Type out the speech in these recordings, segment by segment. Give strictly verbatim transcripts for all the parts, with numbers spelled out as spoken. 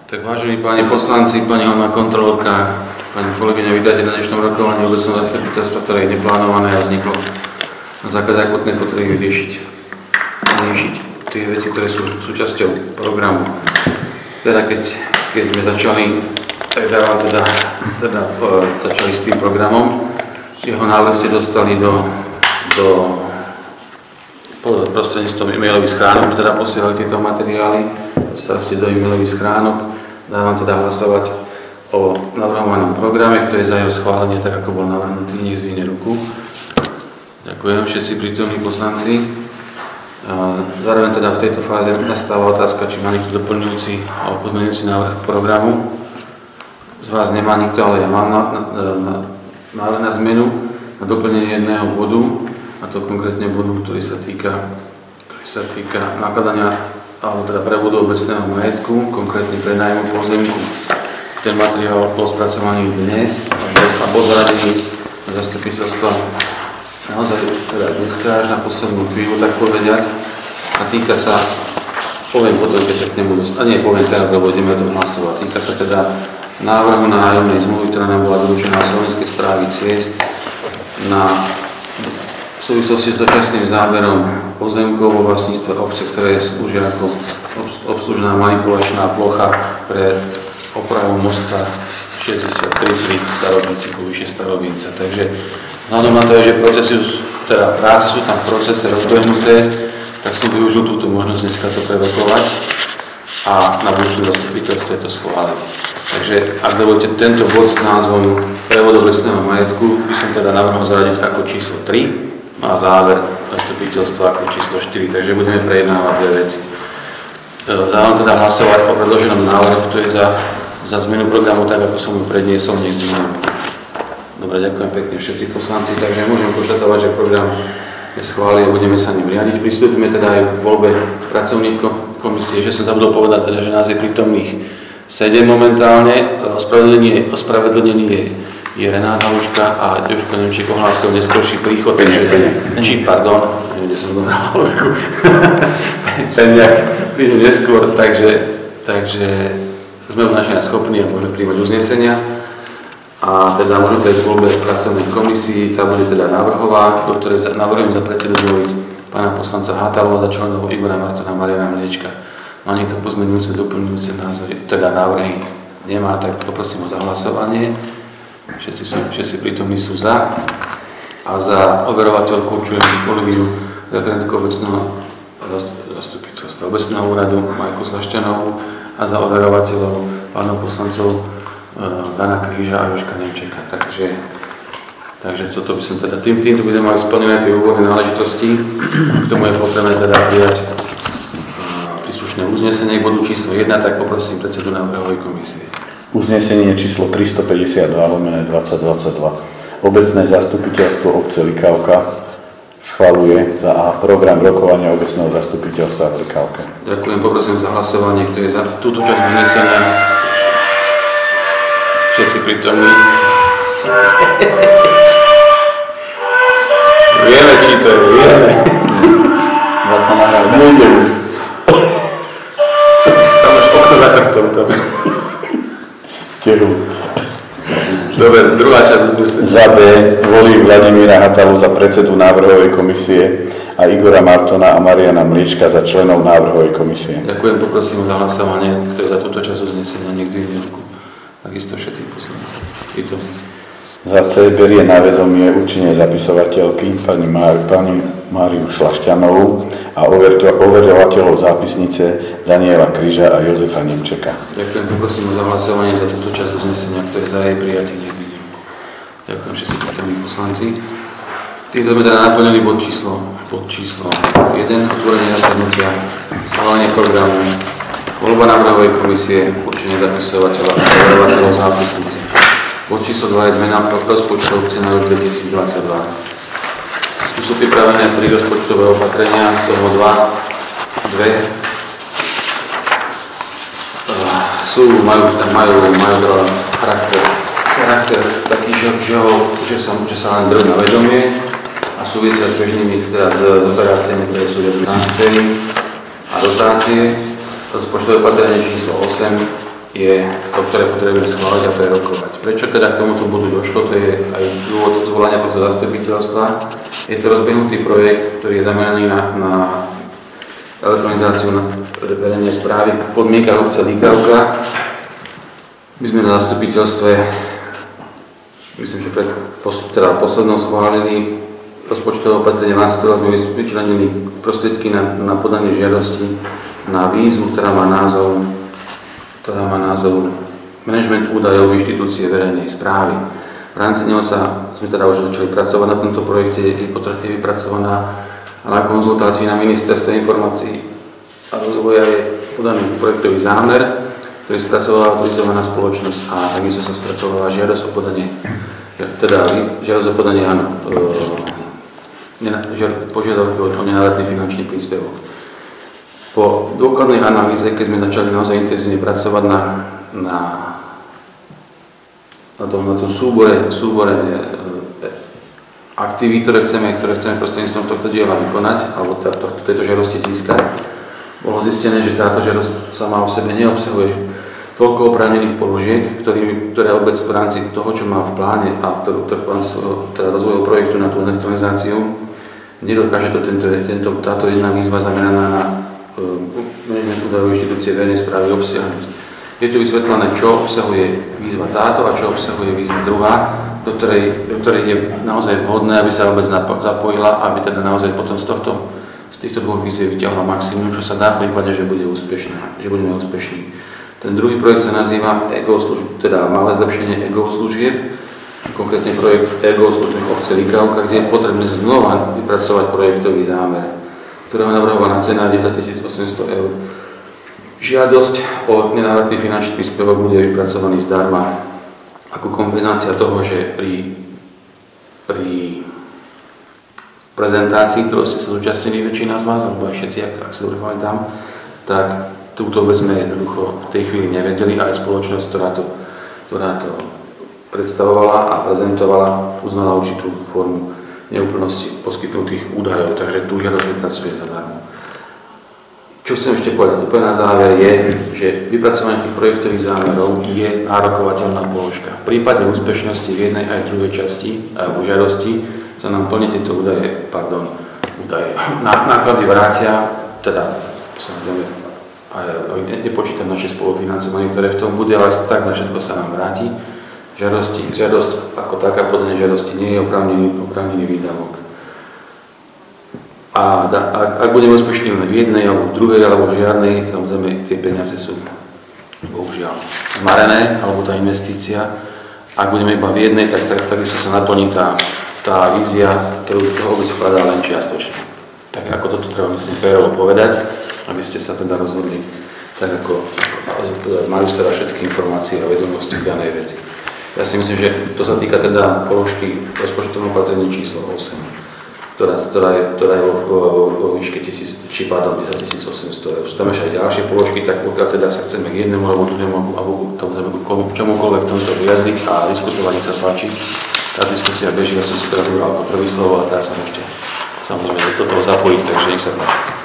Tak vážení páni poslanci, pani hlavná kontrolórka, pani kolegyňa, vítajte na dnešnom rokovaní obecného zastupiteľstva, ktoré je neplánované a vzniklo na základe akutnej potreby riešiť, riešiť tie veci, ktoré sú súčasťou programu. Teda keď, keď sme začali, tak dávam teda, teda začali s tým programom. Jeho návrh ste dostali do, do prostredníctvom e-mailových schránok, teda posielali tieto materiály, dostali ste do e-mailových schránok. Dávam teda hlasovať o navrhovanom programe, kto je za jeho schválenie, tak ako bol navrhnutý, nech zvihne ruku. Ďakujem všetci prítomní poslanci. Zároveň teda v tejto fáze nastáva otázka, či má niekto doplňujúci alebo pozmeňujúci návrh programu. Z vás nemá nikto, ale ja mám na, na, na, návrh na zmenu, na doplnenie jedného bodu, a to konkrétne bodu, ktorý sa týka, ktorý sa týka nakladania alebo teda prevodu obecného majetku, konkrétne prenájmu pozemku. Ten materiál bol spracovaný dnes a bol zaradený do zastupiteľstva naozaj teda dneska až na poslednú chvíľu, tak povediac. A týka sa, poviem potom, keď sa k nemu dostane, a nie poviem teraz, lebo ideme to hlasovať. Týka sa teda návrhu na nájomnej zmluvy, ktorá nám bola doručená v Slovenskej správy ciest na v súvislosti s dočasným záberom pozemkov vo vlastníctve obce, ktoré slúžia ako obslužná manipulačná plocha pre opravu mosta šesťdesiattri pri Starovinci, povyššie Starovinca. Takže vzhľadom na to, že procesy, teda práce sú tam v procese rozbehnuté, tak som využil túto možnosť dneska to prerokovať a na budúcom zastupiteľstve to schváliť. Takže ak dovolíte tento bod s názvom Prevod obecného majetku, by som teda navrhol zaradiť ako číslo tri. A záver zastupiteľstva ako číslo štyri, takže budeme prejednávať dve veci. Dávam teda hlasovať o predloženom návrhu, kto je za, za zmenu programu, tak ako som ju predniesol, nech zdvihnem. Dobre, ďakujem pekne všetci poslanci, takže môžem konštatovať, že program je schválený a budeme sa ním riadiť. Pristúpime teda aj k voľbe pracovných komisie, že som zabudol povedať teda, že nás je prítomných sedem momentálne, ospravedlnenie, ospravedlnený je je Renát Haluška a Jožko Nemčík ohlásil neskorší príchod, takže či, pardon, neviem, kde som dobral Halušku, ten nejak príde neskôr, takže, takže sme našli schopní a môžeme príjmať uznesenia a teda môžeme prejsť v voľbe pracovnej komisii, tá bude teda návrhová, do ktorej navrhujem za predsedu zvoliť pána poslanca Hatalu a za členov Igora Martona, Mariana Mliečka. Má niekto pozmeňujúce, doplňujúce názory, teda návrhy nemá, tak poprosím o zahlasovanie. Všetci, sú, všetci prítomní sú za a za overovateľku určujem Oliviu, referentku obecného zastupiteľstva obecného úradu Majku Slašťanovú a za overovateľov pánov poslancov Dana Kríža a Jožka Nemčeka. Takže, takže toto by som teda tým, týmto by sme mali splnené tie úvodné náležitosti. K tomu je potrebné teda prijať príslušné uznesenie k bodu číslo jeden, tak poprosím predsedu návrhovej komisie. Uznesenie číslo tristopäťdesiatdva lomeno dvadsať dvadsaťdva. Obecné zastupiteľstvo obce Likávka schvaľuje za A program rokovania obecného zastupiteľstva v Likávke. Ďakujem, poprosím za hlasovanie, kto je za túto časť uznesenia. Všetci prítomní. Vieme, či to je, vieme. Vás tam nahrávať nejde už. Tam máš okno za chrbtom. Dobre, druhá časť uznesenia. Za B volí Vladimíra Hatalu za predsedu návrhovej komisie a Igora Martona a Mariana Mliečka za členov návrhovej komisie. Ďakujem, poprosím za hlasovanie, kto je za túto časť uznesenia, nech zdvihne ruku. Takisto všetci poslanci. Za C berie na vedomie určenie zapisovateľky pani, Mári, pani Máriu Šlašťanovú a overovateľov zápisnice Daniela Kríža a Jozefa Nemčeka. Ďakujem, poprosím o zahlasovanie za túto časť uznesenia, ktoré za jej prijatie nezdvihne ruku. Ďakujem všetci prítomní poslanci. Týmto sme teda naplnili bod číslo, bod číslo jeden, otvorenie zasadnutia, schválenie programu, voľba návrhovej komisie, určenie zapisovateľa a overovateľov zápisnice. Bod číslo dva je zmena rozpočtu obce na rok dvetisícdvadsaťdva. Tu sú pripravené tri rozpočtové opatrenia, z toho dva, dve sú, majú, majú, majú charakter, charakter taký, že, že, ho, že, sa, že sa len drž na vedomie a súvisia s bežnými, teda s operáciami, ktoré sú transfery a dotácie. Rozpočtové opatrenie číslo osem je to, ktoré potrebujeme schváliť a prerokovať. Prečo teda k tomuto bodu došlo, to je aj dôvod zvolania tohto zastupiteľstva. Je to rozbehnutý projekt, ktorý je zameraný na, na elektronizáciu na verejnej správy v podmienkach obce Líkavka. My sme na zastupiteľstve, myslím, že pred teda poslednou schválili rozpočtové opatrenie na ktoré sme vyčlenili prostriedky na, na podanie žiadosti na výzvu, ktorá má názov ktorá má názov Management údajov inštitúcie verejnej správy. V rámci neho sa sme teda už začali pracovať na tomto projekte, je potrebne vypracovaná a na konzultácii na ministerstve informácií a rozvoja je podaný projektový zámer, ktorý spracovala autorizovaná spoločnosť a takisto sa spracovala žiadosť o podanie, teda žiadosť o podanie áno, požiadavky o nenávratný finančný príspevok. Po dôkladnej analýze, keď sme začali naozaj intenzívne pracovať na, na, na, tom, na tom súbore, súbore e, aktivít, ktoré chceme, ktoré chceme prostredníctvom tohto diela vykonať, alebo to, to, tejto žiadosti získať, bolo zistené, že táto žiadosť sama o sebe neobsahuje toľko oprávnených položiek, ktorý, ktoré obec v rámci toho, čo má v pláne a ktorú, ktorú v rámci teda rozvojového projektu na tú elektronizáciu, nedokáže to tento, tento, táto jedna výzva zameraná na management údajov inštitúcie verejnej správy obsiahnuť. Je tu vysvetlené, čo obsahuje výzva táto a čo obsahuje výzva druhá, do ktorej, do ktorej je naozaj vhodné, aby sa obec zapojila, aby teda naozaj potom z, tohto, z týchto dvoch výziev vyťahla maximum, čo sa dá v prípade, že bude úspešná, že budeme úspešní. Ten druhý projekt sa nazýva Ego služieb, teda malé zlepšenie Ego služieb, konkrétne projekt Ego služieb obce Líkavka, kde je potrebné znova vypracovať projektový zámer, ktorého navrhovaná cena je desaťtisíc osemsto eur. Žiadosť o nenávratný finančný príspevok bude vypracovaný zdarma ako kompenzácia toho, že pri, pri prezentácii, ktorú ste sa zúčastnili väčšina z vás, alebo aj všetci, ak sa dobre pamätám, tak túto vec sme jednoducho v tej chvíli nevedeli, aj spoločnosť, ktorá to, ktorá to predstavovala a prezentovala, uznala určitú formu neúplnosti poskytnutých údajov, takže tú žiadosť vypracuje zadarmo. Čo chcem ešte povedať úplne na záver je, že vypracovanie tých projektových zámerov je nárokovateľná položka. V prípade úspešnosti v jednej aj druhej časti alebo žiadosti sa nám plne tieto údaje, pardon, údaje, náklady vrátia, teda samozrejme aj nepočítam naše spolufinancovanie, ktoré v tom bude, ale tak na všetko sa nám vráti. Žiadosti, žiadosť ako taká podanie žiadosti nie je oprávnený, oprávnený výdavok. A da, ak, ak budeme úspešní len v jednej, alebo v druhej, alebo v žiadnej, samozrejme tie peniaze sú bohužiaľ zmarené, alebo tá investícia. Ak budeme iba v jednej, tak takisto sa naplní tá, tá vízia, ktorú toho obec vkladá len čiastočne. Tak ako toto treba, myslím, férovo povedať, aby ste sa teda rozhodli tak, ako majú teda všetky informácie a vedomosti v danej veci. Ja si myslím, že to sa týka teda položky rozpočtového opatrenia číslo osem, ktorá, ktorá je, ktorá je vo, vo, vo výške tisíc, či pardon, desaťtisíc osemsto eur. Sú tam ešte aj ďalšie položky, tak pokiaľ teda sa chceme k jednému alebo druhému alebo čomukoľvek v tomto vyjadriť a diskutovať, sa páči. Tá diskusia beží, ja som si teraz vybral ako prvý slovo a teraz sa môžete samozrejme do toho zapojiť, takže nech sa páči.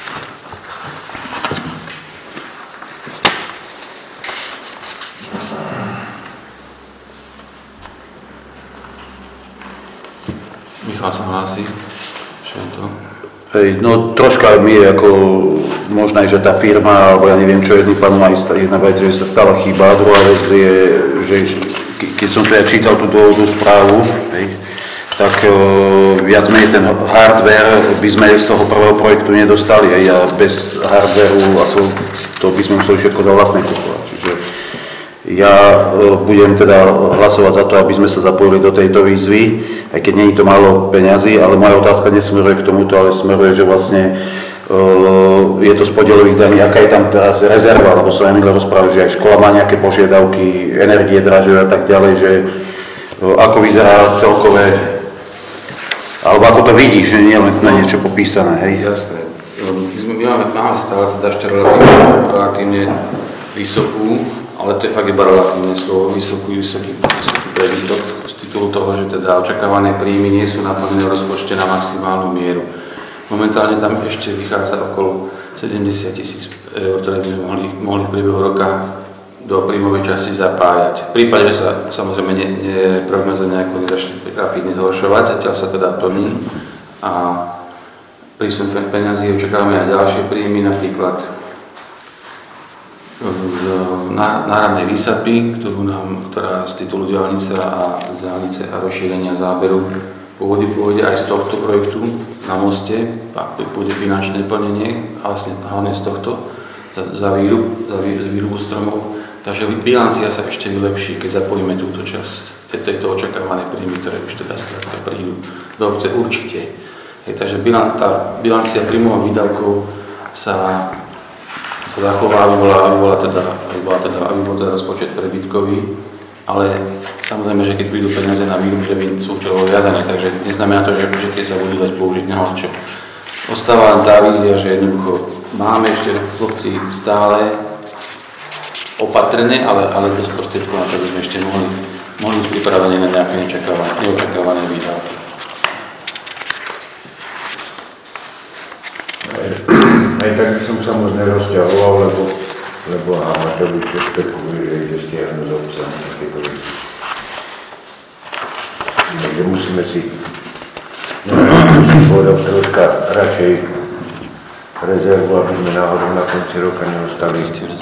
Michal sa hlási. Čo je to? Hej, no troška mi je ako možno aj, že tá firma, alebo ja neviem čo, jedný pán má jedna vec, že sa stala chyba, druhá vec je, že keď som teda čítal tú dôvodnú správu, hej, tak o, viac menej ten hardware by sme z toho prvého projektu nedostali, hej, a bez hardwareu a to by sme museli všetko za vlastné kupovať. Čiže ja o, budem teda hlasovať za to, aby sme sa zapojili do tejto výzvy, aj keď nie je to málo peňazí, ale moja otázka nesmeruje k tomuto, ale smeruje, že vlastne uh, je to z podielových daní, aká je tam teraz rezerva, lebo som aj minule rozprával, že aj škola má nejaké požiadavky, energie dražujú a tak ďalej, že uh, ako vyzerá celkové, alebo ako to vidíš, že nie len na niečo popísané, hej? Jasné. My, sme, my máme, máme stále teda ešte relatívne, relatívne vysokú, ale to je fakt iba relatívne slovo, vysoký, vysoký, vysoký prebytok. Toho, že teda očakávané príjmy nie sú naplnené v rozpočte na maximálnu mieru. Momentálne tam ešte vychádza okolo sedemdesiat tisíc eur, ktoré by sme mohli, mohli v priebehu roka do príjmovej časti zapájať. V prípade, že sa samozrejme ne, ne, prognoza nejako nezačne rapidne zhoršovať, zatiaľ sa teda plní a prísun peňazí očakávame aj ďalšie príjmy, napríklad z náhradnej výsadby, ktorú nám, ktorá z titulu diaľnice a diaľnice a rozšírenia záberu pôvody pôjde aj z tohto projektu na moste, pak pôjde finančné plnenie, a vlastne hlavne z tohto za, za, výrub, za, vý, za výrubu stromov. Takže bilancia sa ešte vylepší, keď zapojíme túto časť, tieto očakávané príjmy, ktoré už teda skrátka prídu do obce určite. Hej, takže bilan, tá bilancia príjmov a výdavkov sa, sa zachová, aby bola, aby bola teda, aby bola teda, aby bol teda rozpočet prebytkový, ale samozrejme, že keď prídu peniaze na výrub, že by sú účelovo viazané, takže neznamená to, že, že tie sa budú dať použiť na čo. Ostáva len tá vízia, že jednoducho máme ešte v obci stále opatrené, ale, ale dosť prostriedkov na to, aby sme ešte mohli, mohli byť pripravení na nejaké neočakávané výdavky. Aj, aj tak by som sa moc nerozťahoval, lebo, lebo Hamatovi špekuluje, že ide stiahnuť z obce na takéto veci. Takže musíme si povedať troška radšej rezervu, aby sme náhodou na konci roka neostali.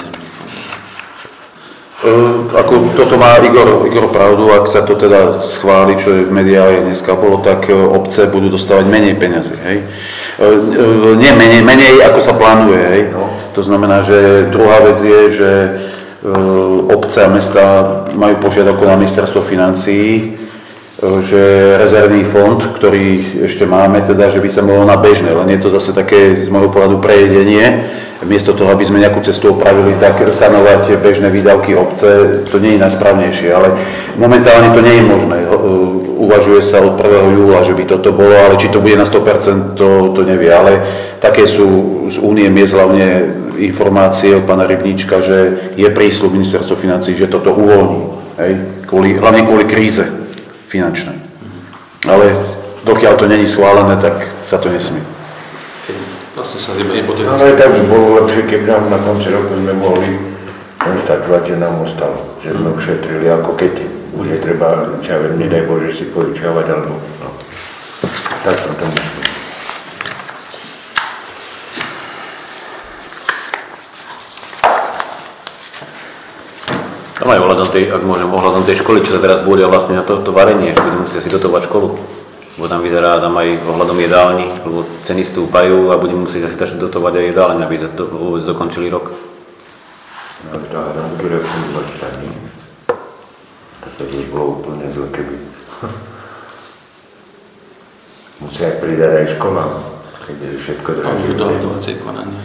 Uh, ako toto má Igor, Igor pravdu, ak sa to teda schváli, čo je v mediále dneska bolo, tak uh, obce budú dostávať menej peniazy, hej. Uh, uh, nie menej, menej ako sa plánuje, hej. No. To znamená, že druhá vec je, že uh, obce a mesta majú požiadavku na ministerstvo financií, uh, že rezervný fond, ktorý ešte máme, teda, že by sa mohol na bežné, len je to zase také z môjho pohľadu prejedenie. Miesto toho, aby sme nejakú cestu opravili, tak sanovať bežné výdavky obce, to nie je najsprávnejšie, ale momentálne to nie je možné. Uvažuje sa od prvého júla, že by toto bolo, ale či to bude na sto percent, to, to nevie. Ale také sú z únie miest hlavne informácie od pána Rybníčka, že je prísľub ministerstva financií, že toto uvoľní, hej? Kvôli, hlavne kvôli kríze finančnej. Ale dokiaľ to není schválené, tak sa to nesmie. Vlastne sa iba nepotrebuje. Ale tak by bolo lepšie, keby nám na konci roku sme mohli konštatovať, že nám ostalo, že sme ušetrili, ako keď už je treba, čo ja viem, nedaj Bože si požičiavať, alebo no. Tak som to myslel. Tam aj ohľadom tej, ak môžem, ohľadom tej školy, čo sa teraz bude vlastne na to, to varenie, že budú musia si dotovať školu. Bo tam vyzerá tam aj ohľadom jedálni, lebo ceny stúpajú a budeme musieť asi začať dotovať aj jedálne, aby do, vôbec dokončili rok. No to tam bude lepšie vybačtaní. To by bolo úplne zle, keby. Musia aj pridať aj školám, keď je všetko drahé. To je dohodovacie konanie.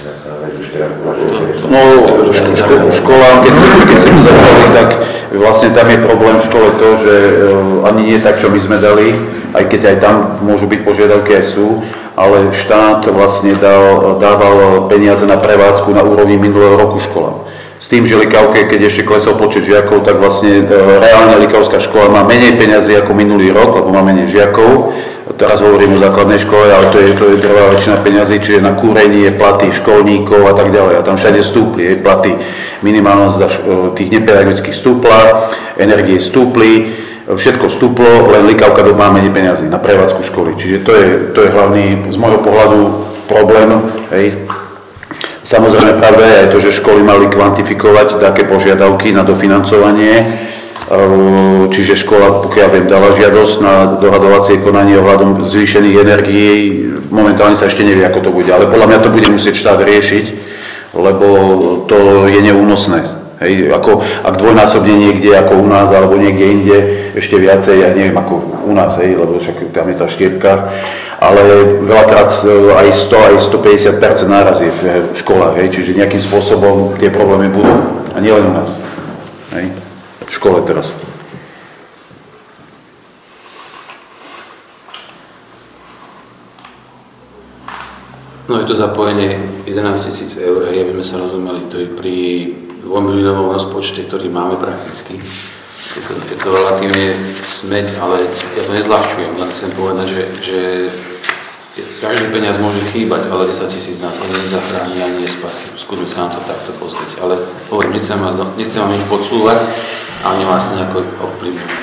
No, školám, keď si to začali, tak vlastne tam je problém v škole to, že ani nie tak, čo my sme dali, aj keď aj tam môžu byť požiadavky, aj sú, ale štát vlastne dal, dával peniaze na prevádzku na úrovni minulého roku školám. S tým, že Likavke, keď ešte klesol počet žiakov, tak vlastne reálne Likavská škola má menej peniazy ako minulý rok, lebo má menej žiakov. Teraz hovorím o základnej škole, ale to je, to je drvá väčšina peňazí, čiže na kúrenie, platy školníkov a tak ďalej. A tam všade stúpli, je, platy minimálna mzda tých nepedagogických stúpla, energie stúpli, všetko stúplo, len Likavka má menej peňazí na prevádzku školy. Čiže to je, to je hlavný, z môjho pohľadu, problém. Hej. Samozrejme, pravda je aj to, že školy mali kvantifikovať také požiadavky na dofinancovanie. Čiže škola, pokiaľ viem, dala žiadosť na dohadovacie konanie ohľadom zvýšených energií. Momentálne sa ešte nevie, ako to bude, ale podľa mňa to bude musieť štát riešiť, lebo to je neúnosné. Hej, ako, ak dvojnásobne niekde ako u nás, alebo niekde inde, ešte viacej, ja neviem ako u nás, hej, lebo však tam je tá štyrka, ale veľakrát aj sto, aj stopäťdesiat percent náraz je v školách, hej, čiže nejakým spôsobom tie problémy budú, a nielen u nás. Hej. V škole teraz. No je to zapojenie jedenásť tisíc eur, aby sme sa rozumeli, to je pri dvojmiliónovom rozpočte, ktorý máme prakticky. Je to, je to relatívne smeť, ale ja to nezľahčujem, len chcem povedať, že, že každý peniaz môže chýbať, ale desať tisíc nás ani nezachráni, ani nespasí. Skúsme sa na to takto pozrieť. Ale hovorím, nechcem vás, nechcem vám nič podsúvať, ani vás nejako ovplyvňovať.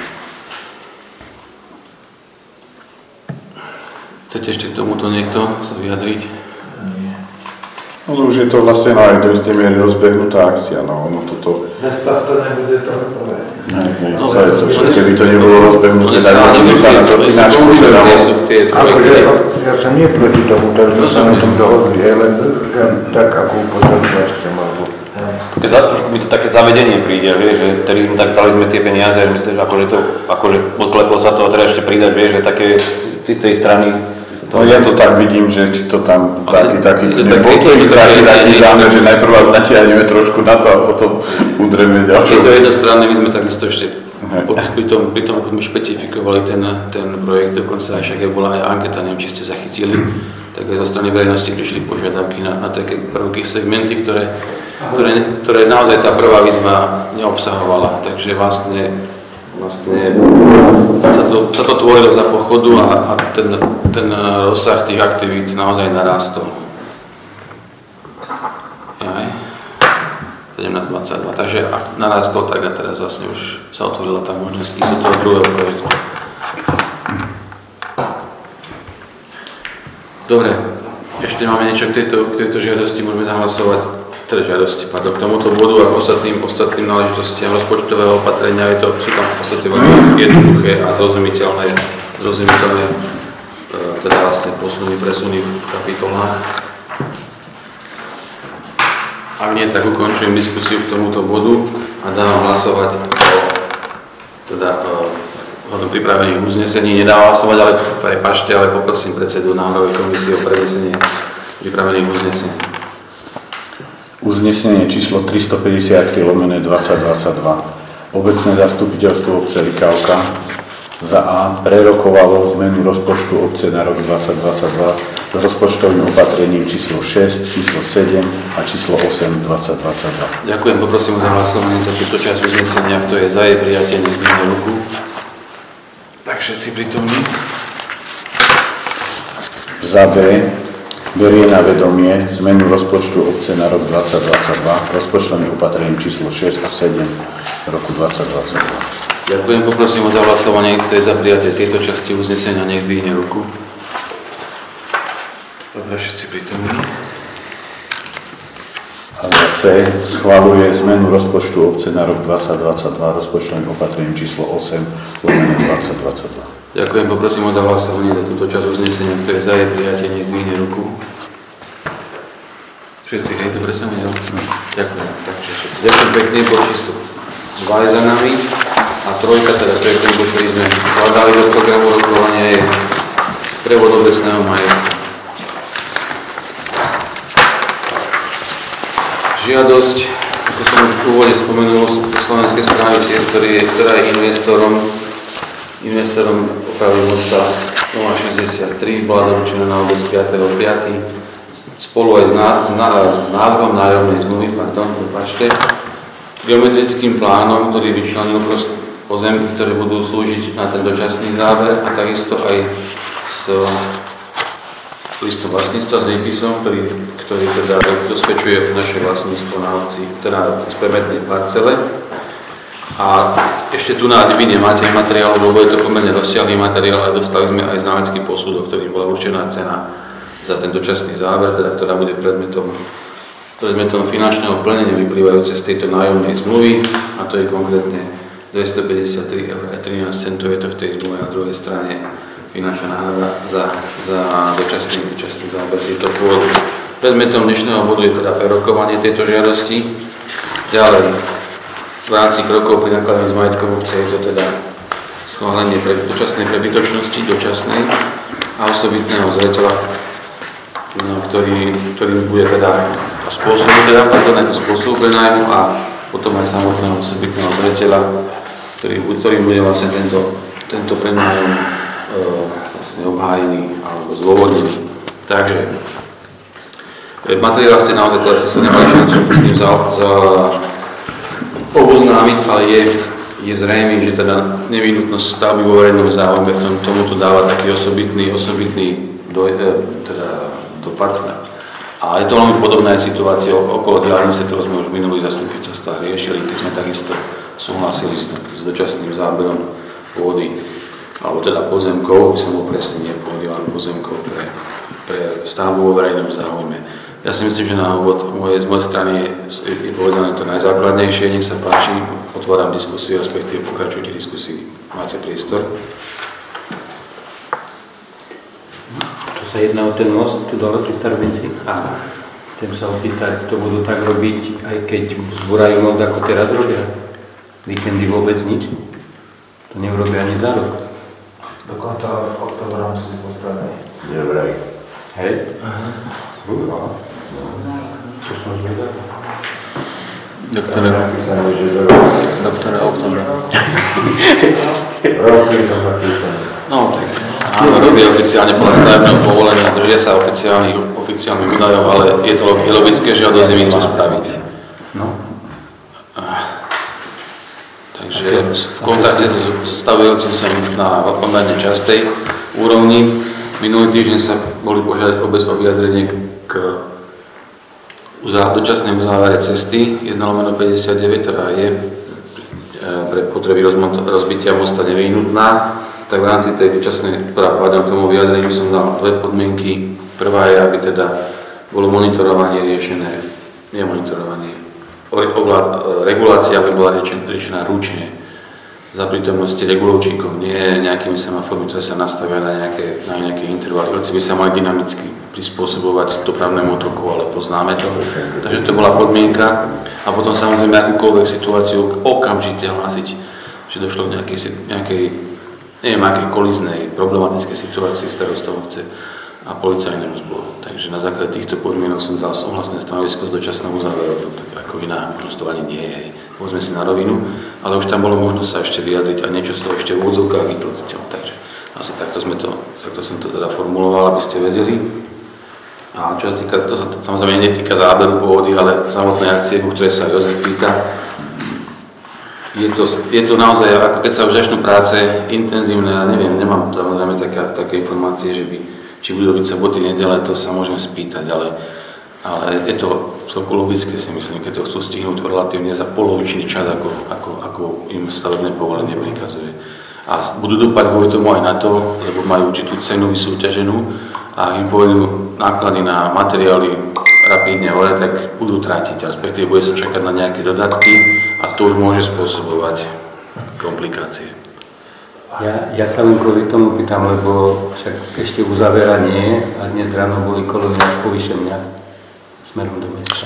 Chcete ešte k tomuto niekto sa vyjadriť? No už je to vlastne aj do istej miery rozbehnutá akcia, no ono toto... Dneska to nebude to hotové. Ne, ne, No, to je to, že no, keby to nebolo rozbehnuté, tak by sa na to ináč Tie pošledalo. Akože ja som nie proti tomu, takže sme sa na tom dohodli, je len že tak ako upozorňovať chcem, alebo... Za, trošku mi to také zavedenie príde, vieš, že tedy sme tak dali sme tie peniaze, že myslím, že akože to, akože odkleplo sa to a teraz ešte pridať, vieš, že také z tej strany. No ja to tak vidím, že či to tam taký, taký, je to nebol také- to je ich to taký také- taký zámer, že najprv vás natiahneme trošku na to a potom udreme Keď ďalšie. to jednostranné, my sme takisto ešte Hej. pri tom, pri tom, ako sme špecifikovali ten, ten projekt, dokonca aj však aj bola aj anketa, neviem, či ste zachytili, tak aj zo strany verejnosti prišli požiadavky na, na také prvky segmenty, ktoré, ktoré, ktoré naozaj tá prvá výzva neobsahovala, takže vlastne, vlastne sa to, sa to tvorilo za pochodu a, a ten, ten rozsah tých aktivít naozaj narástol. Jaj. sedemnásť dvadsaťdva, takže narástol tak a teraz vlastne už sa otvorila tá možnosť ísť do toho druhého projektu. Dobre, ešte máme niečo k tejto, k tejto žiadosti, môžeme zahlasovať, teda žiadosti, pardon, k tomuto bodu a k ostatným, ostatným náležitostiam rozpočtového opatrenia, je to, sú tam v podstate veľmi jednoduché a zrozumiteľné, zrozumiteľné, e, teda vlastne posuny, presuny v kapitolách. Ak nie, tak ukončujem diskusiu k tomuto bodu a dávam hlasovať o teda o tom pripravených uznesení. Nedávam hlasovať, ale prepáčte, ale poprosím predsedu návrhovej komisie o prednesenie pripravených uznesení. Uznesenie číslo tristopäťdesiattri lomené dvadsať dvadsaťdva. Obecné zastupiteľstvo obce Likavka za A prerokovalo zmenu rozpočtu obce na rok dvadsať dvadsaťdva s rozpočtovým opatrením číslo šesť, číslo sedem a číslo osem dvadsať dvadsaťdva. Ďakujem, poprosím o zahlasovanie za túto časť uznesenia, kto je za jej prijatie, nech zdvihne ruku. Tak všetci prítomní. Za B berie na vedomie zmenu rozpočtu obce na rok dvadsať dvadsaťdva rozpočtovým opatrením číslo šesť a sedem roku dvadsať dvadsaťdva. Ďakujem, poprosím o zahlasovanie, kto je za prijatie tejto časti uznesenia, nech zdvihne ruku. Dobre, všetci prítomní. A za C schvaľuje zmenu rozpočtu obce na rok dvadsať dvadsaťdva rozpočtovým opatrením číslo osem lomené dvadsať dvadsaťdva. Ďakujem, poprosím o zahlasovanie za túto časť uznesenia, kto je za jej prijatie, nech zdvihne ruku. Všetci, hej, dobre som videl? Ďakujem, takže všetci. Ďakujem pekne, bol čisto dva je za nami a trojka, teda predtým, ktorý sme hľadali do programu rokovania, je prevod obecného majetku. Žiadosť, ako som už v úvode spomenul, Slovenskej správy ciest, ktorá je investorom, investorom opravy mosta nula šesťdesiattri, bola doručená na obec piateho piateho spolu aj s, ná, s, ná, s návrhom nájomnej zmluvy, pardon, prepáčte, geometrickým plánom, ktorý vyčlenil pozemky, ktoré budú slúžiť na ten dočasný záber a takisto aj s listom vlastníctva s výpisom, ktorý, ktorý teda dosvedčuje naše vlastníctvo na obci, teda v predmetnej parcele. A ešte tu na vy nemáte materiál, lebo je to pomerne rozsiahlý materiál a dostali sme aj znalecký posudok, ktorý bola určená cena za ten dočasný záver, teda, ktorá bude predmetom, predmetom finančného plnenia vyplývajúce z tejto nájomnej zmluvy a to je konkrétne dvestopäťdesiattri eur a trinásť centov, je to v tej zmluve na druhej strane finančná náhrada za, za dočasný, dočasný záber tejto pôdy. Predmetom dnešného bodu je teda prerokovanie tejto žiadosti. Ďalej, v rámci krokov pri nakladaní s majetkom obce je to teda schválenie pre dočasnej prebytočnosti, dočasnej a osobitného zreteľa, no, ktorý, ktorý bude teda spôsobu, teda ako spôsobu prenájmu a potom aj samotného osobitného zreteľa, ktorý, ktorý bude vlastne tento, tento prenájom vlastne obhájený alebo zdôvodnený. Takže materiál ste naozaj teraz sa nemali šancu s ním za, za oboznámiť, ale je, je zrejmý, že teda nevyhnutnosť stavby vo verejnom záujme v tom, tomuto dáva taký osobitný, osobitný do, teda do partnera. A je to veľmi podobná situácia okolo diaľnice, ktorú sme už v minulých zastupiteľstvách riešili, keď sme takisto súhlasili s, s dočasným záberom pôdy, alebo teda pozemkov, by som bol presne nie pôdy, ale pozemkov pre, pre stavbu vo verejnom záujme. Ja si myslím, že na úvod z mojej strany je, je povedané to najzákladnejšie. Nech sa páči, otváram diskusiu, respektíve pokračujte diskusii. Máte priestor. Čo sa jedná o ten most tu dole pri Starobinci? Áno. Chcem sa opýtať, to budú tak robiť, aj keď zbúrajú most, ako teraz robia? Víkendy vôbec nič? To neurobia ani za rok. Do konca oktobra musí byť postavený. Nevraj. Hej? Aha. Búha. Čo som zvedal? Doktore, doktore oktobra. Roky to napísané. No, tak áno, robí oficiálne podľa stavebného povolenia, držia sa oficiálnych, oficiálnych údajov, ale je to je logické, že ho do zimy chcú staviť. No. Takže v kontakte so stavujúcim som na pomerne častej úrovni. Minulý týždeň sa boli požiadať obec o vyjadrenie k dočasnému uzávare cesty jedna lomeno päťdesiatdeväť, ktorá je pre potreby rozbitia mosta nevyhnutná. Tak v rámci tej dočasnej, pádom tomu vyjadreniu som dal dve podmienky. Prvá je, aby teda bolo monitorovanie riešené, nie monitorovanie, regulácia aby bola riešená ručne za prítomnosti regulovčíkov, nie nejakými semaformi, ktoré sa nastavia na nejaké, na nejaké intervaly. Hoci by sa mali dynamicky prispôsobovať dopravnému toku, ale poznáme to. Takže to bola podmienka. A potom samozrejme akúkoľvek situáciu okamžite hlásiť, že došlo k nejakej, nejakej neviem, akej kolíznej, problematickej situácii starostov obce a policajnému zboru. Takže na základe týchto podmienok som dal súhlasné stanovisko s dočasnou uzáverou, tak ako iná možnosť to ani nie je. Povedzme si na rovinu, ale už tam bolo možnosť sa ešte vyjadriť a niečo z toho ešte v úvodzovkách vytlciť. Takže asi takto, sme to, takto som to teda formuloval, aby ste vedeli. A čo sa týka, to sa to samozrejme netýka záberu pôvody, ale samotnej akcie, ku ktorej sa Jozef pýta. Je to, je to naozaj, ako keď sa už začnú práce intenzívne, ja neviem, nemám samozrejme také, také informácie, že by, či budú robiť soboty, nedele, to sa môžem spýtať, ale, ale je to celku logické, si myslím, keď to chcú stihnúť relatívne za polovičný čas, ako, ako, ako im stavebné povolenie prikazuje. A budú dopať kvôli tomu aj na to, lebo majú určitú cenu vysúťaženú a im pôjdu náklady na materiály rapídne hore, tak budú trátiť, respektíve bude sa čakať na nejaké dodatky a to už môže spôsobovať komplikácie. Ja, ja sa len kvôli tomu pýtam, lebo však ešte uzavera nie a dnes ráno boli kolóny až povyše mňa smerom do mesta.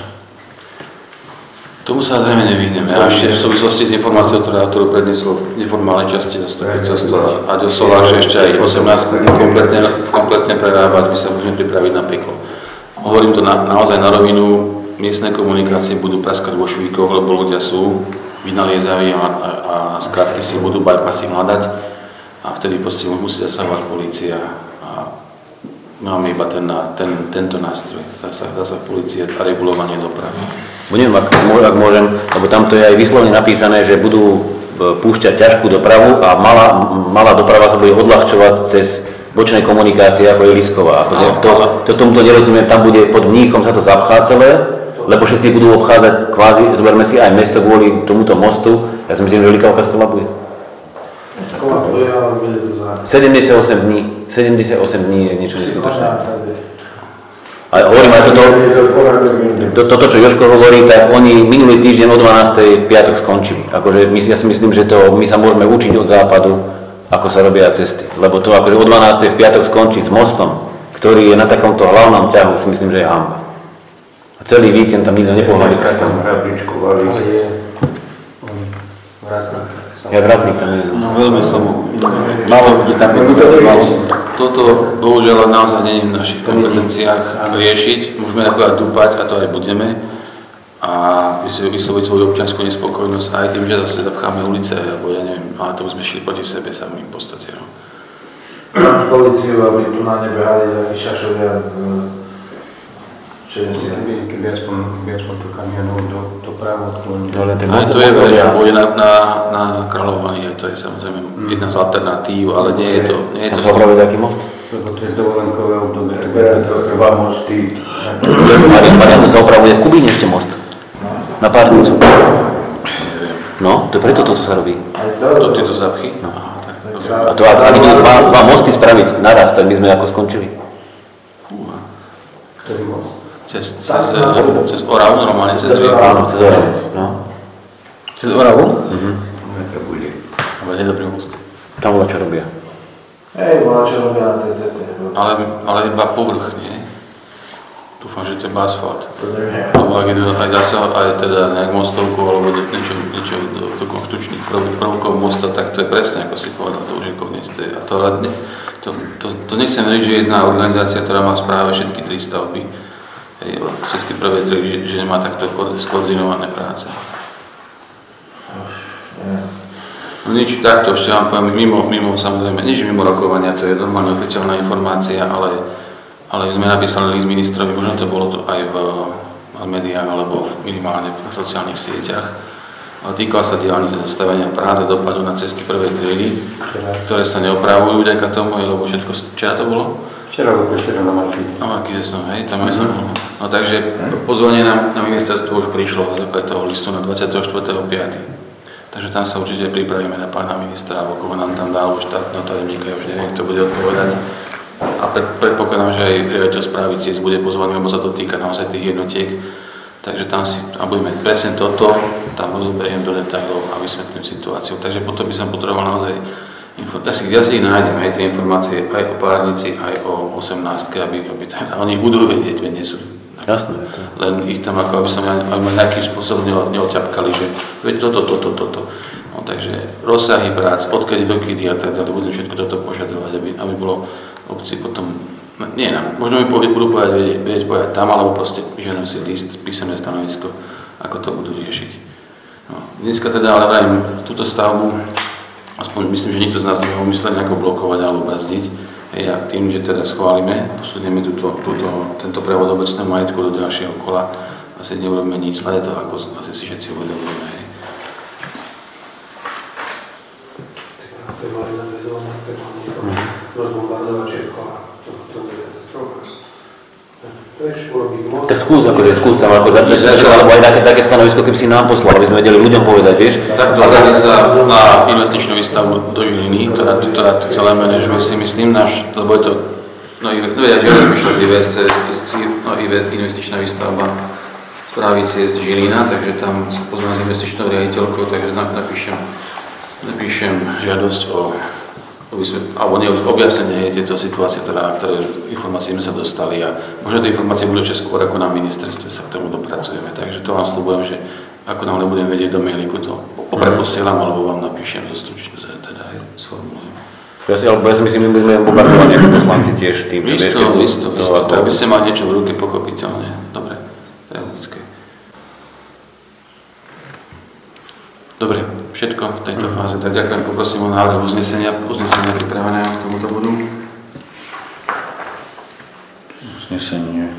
Tomu sa zrejme nevyhneme. A ešte v súvislosti s informáciou, ktorá, ktorú predniesol v neformálnej časti zastupiteľstva a do Solár, že ešte aj osemnásť kompletne, kompletne prerábať, my sa môžeme pripraviť na peklo. Hovorím to na, naozaj na rovinu, miestne komunikácie budú praskať vo švíkoch, lebo ľudia sú vynaliezaví a, a, a skratky si budú bypassy hľadať a vtedy proste musí zasahovať polícia a máme iba ten, ten, tento nástroj, zasah polície a regulovanie dopravy. Neviem, ak, ak môžem, lebo tam to je aj vyslovne napísané, že budú púšťať ťažkú dopravu a malá, malá doprava sa bude odľahčovať cez bočné komunikácie, ako je Lisková. No, to, to tomuto nerozumiem, tam bude pod Mníchom sa to zapchá celé, lebo všetci budú obchádzať kvázi, zoberme si aj mesto kvôli tomuto mostu. Ja si myslím, že Likavka skolabuje. Skolabuje, ale bude to za... sedemdesiatosem dní. sedemdesiatosem dní je niečo neskutočné. A hovorím aj toto, to, toto, čo Jožko hovorí, tak oni minulý týždeň o dvanástej v piatok skončili. Akože my, ja si myslím, že to, my sa môžeme učiť od západu, ako sa robia cesty. Lebo to akože o dvanástej v piatok skončiť s mostom, ktorý je na takomto hlavnom ťahu, si myslím, že je hanba. A celý víkend tam nikto nepohľadí. Napričkovali. Ale je... On vrátnik. Ja vrátnik tam je. No veľmi slabo. Malo ľudí tam vykutovalo. Toto bohužiaľ naozaj nie je v našich kompetenciách riešiť. Môžeme akorát dúpať a to aj budeme. A vysloviť svoju občiansku nespokojnosť aj tým, že zase zapcháme ulice, alebo ja neviem, ale to sme šli proti sebe sami v podstate. No. Políciu, aby tu na nebehali takí šašovia z šesťdesiat. Keby aspoň, keby aspoň to kamionov do, do právo odkloniť. Aj to je veľa, bude na, na, na Kráľovaní, to je samozrejme jedna z alternatív, ale nie je to... Nie je to tam sa opravuje taký most? Lebo to je dovolenkové obdobie. Dva mosty. Marian, to sa opravuje v Kubíne ešte most. Na Párnicu. No, to preto toto sa robí. To tieto zápchy? No. A to ak idú dva, dva mosty spraviť naraz, tak my sme ako skončili. Ktorý most? Cez, cez, cez Oravu, normálne cez Rieku. Áno, cez Oravu. No. Cez Oravu? Mhm. To bude. Ale je dobrý most. Tam bola čo robia. Hej, bola čo robia na tej ceste. Ale, ale iba povrch, nie? Dúfam, že to je iba asfalt. To neviem. Lebo ak idú aj zase aj teda nejak mostovku alebo do niečo, niečo do, do konštrukčných prvkov mosta, tak to je presne, ako si povedal, to už je koniec. A to, to, to, to nechcem veriť, že jedna organizácia, ktorá má správe všetky tri stavby, hej, cez tie prvé tri, že, že nemá takto skoordinované práce. No nič, takto ešte vám poviem, mimo, mimo samozrejme, nie že mimo rokovania, to je normálna oficiálna informácia, ale, ale sme napísali list ministrovi, možno to bolo to aj v, v médiách alebo minimálne v sociálnych sieťach, ale týkalo sa diaľnice zastavenia práce dopadu na cesty prvej triedy, ktoré sa neopravujú vďaka tomu, lebo všetko, včera to bolo? Včera bolo včera na Markíze. Na Markíze som, hej, tam aj som bol. No takže pozvanie na, na ministerstvo už prišlo na základe toho listu na dvadsiateho štvrtého piateho Takže tam sa určite pripravíme na pána ministra, alebo koho nám tam dá, alebo štátneho tajomníka, ja už neviem, kto bude odpovedať. A pred, predpokladám, že aj riaditeľ správy ciest bude pozvaný, lebo sa to týka naozaj tých jednotiek. Takže tam si, a budeme presne toto, tam rozoberiem do detailov a vysvetlím situáciu. Takže potom by som potreboval naozaj informácie. Ja si ich nájdem, aj tie informácie, aj o Párnici, aj o osemnástke, aby, aby teda, oni budú vedieť, veď nie sú. Jasné. Len ich tam ako, aby sa ma nejakým spôsobom neoťapkali, že veď toto, toto, toto. No, takže rozsahy prác, odkedy do kedy a tak ďalej, budem všetko toto požadovať, aby, aby bolo obci potom, nie nám, možno mi povedať, budú povedať, vedieť, vedieť povedať tam, alebo proste vyženujem si list, písemné stanovisko, ako to budú riešiť. No, dneska teda ale vrajím túto stavbu, aspoň myslím, že nikto z nás nemá umyslené nejako blokovať alebo brzdiť. Hej, a tým, že teda schválime, posunieme túto, túto, tento prevod obecného majetku do ďalšieho kola, asi neurobíme nič, ale to ako asi si všetci uvedomujeme. Hej. Tak skús, akože skús tam ako dať, alebo aj také, také stanovisko, keby si nám poslal, aby sme vedeli ľuďom povedať, vieš? Takto dali sa na investičnú výstavbu do Žiliny, ktorá, ktorá celé manažuje si myslím, náš, lebo je to, no, no ja že rozmýšľa z í vé es cé, no, investičná výstavba správy ciest Žilina, takže tam sa poznám s investičnou riaditeľkou, takže napíšem, napíšem žiadosť o alebo nie, objasnenie tieto situácie, teda, na ktoré informácie sme sa dostali a možno tie informácie budú skôr ako na ministerstve sa k tomu dopracujeme, takže to vám sľubujem, že ako nám nebudem vedieť do mailiku, to popreposielam alebo vám napíšem zostručne, teda aj sformulujem. Ja si, alebo ja si myslím, že budeme bombardovať nejaké poslanci tiež tým, že vieš, keď... Isto, isto, isto, aby ste mali niečo v ruke, pochopiteľne, dobre, to je logické. Dobre, všetko v tejto fáze. Tak ďakujem, poprosím o návrh uznesenia, uznesenia pripraveného k tomuto bodu. Uznesenie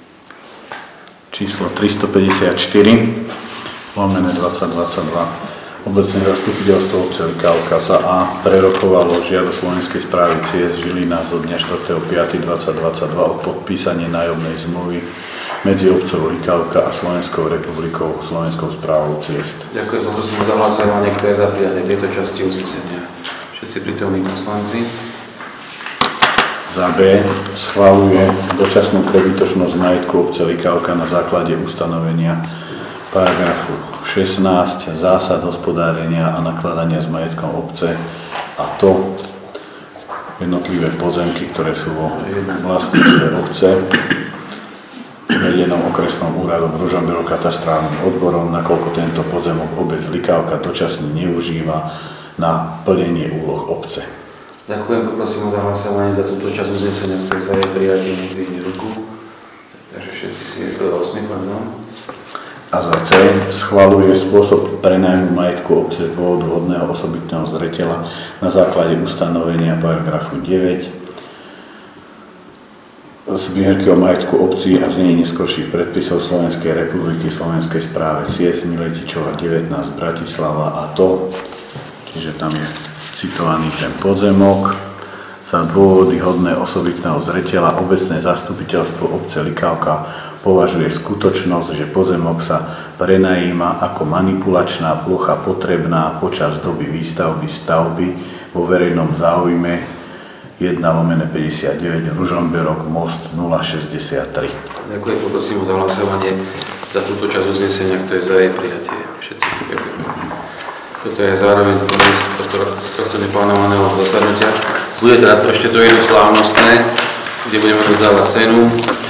číslo tristopäťdesiatštyri, lomené dvadsať dvadsaťdva. Obecné zastupiteľstvo obce Likávka sa A prerokovalo žiadosť Slovenskej správy ciest Žilina zo dňa štvrtého piateho dvetisícdvadsaťdva o podpísanie nájomnej zmluvy medzi obcov Likávka a Slovenskou republikou, Slovenskou správou ciest. Ďakujem, poprosím o zahlasovanie, kto je za prijatie tejto časti uznesenia. Všetci prítomní poslanci. Za B schvaľuje dočasnú prebytočnosť majetku obce Likávka na základe ustanovenia paragrafu šestnásť zásad hospodárenia a nakladania s majetkom obce, a to jednotlivé pozemky, ktoré sú vo vlastníctve obce, vedenom okresnom úradom Ružomberok-katastrálnym odborom, nakoľko tento pozemok obec Likávka dočasne neužíva na plnenie úloh obce. Ďakujem, poprosím o zahlasovanie za túto časť uznesenia, ktoré sa je prijatie na ruku. Takže všetci si je osmi, pardon. A za C schvaľuje spôsob prenajmu majetku obce z dôvodu hodného osobitného zreteľa na základe ustanovenia paragrafu deväť zbierky o majetku obcí a znení neskorších predpisov Slovenskej republiky, Slovenskej správe ciest Miletičova devätnásť Bratislava, a to, čiže tam je citovaný ten podzemok, za dôvody hodné osobitného zreteľa obecné zastupiteľstvo obce Likávka považuje skutočnosť, že pozemok sa prenajíma ako manipulačná plocha potrebná počas doby výstavby stavby vo verejnom záujme jeden lomeno päťdesiatdeväť Ružomberok most nula šesťdesiattri. Ďakujem, poprosím o zahlasovanie za túto časť uznesenia, kto je za jej prijatie. Všetci. Toto je zároveň koniec tohto, tohto neplánovaného zasadnutia. Bude teda to ešte to jedno slávnostné, kde budeme rozdávať cenu.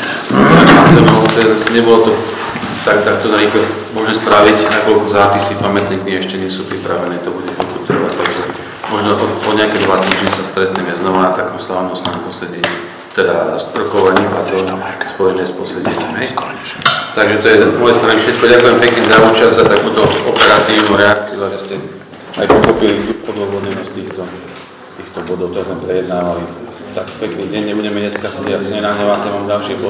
Nebolo to tak, takto na rýchlo možné spraviť, nakoľko zápisy pamätníky ešte nie sú pripravené, to bude chvíľku trvať, takže možno o, o nejaké dva týždne sa stretneme znova na takom slávnostnom posedení, teda sprokovaní, pardon, spojené s posedením. Hej. Takže to je z mojej strany všetko. Ďakujem pekne za účasť, za takúto operatívnu reakciu, že ste aj pochopili odôvodnenosť týchto, týchto bodov, ktoré sme prejednávali. Tak pekný deň, nebudeme dneska sedieť, ak si nenahneváte, mám ďalšie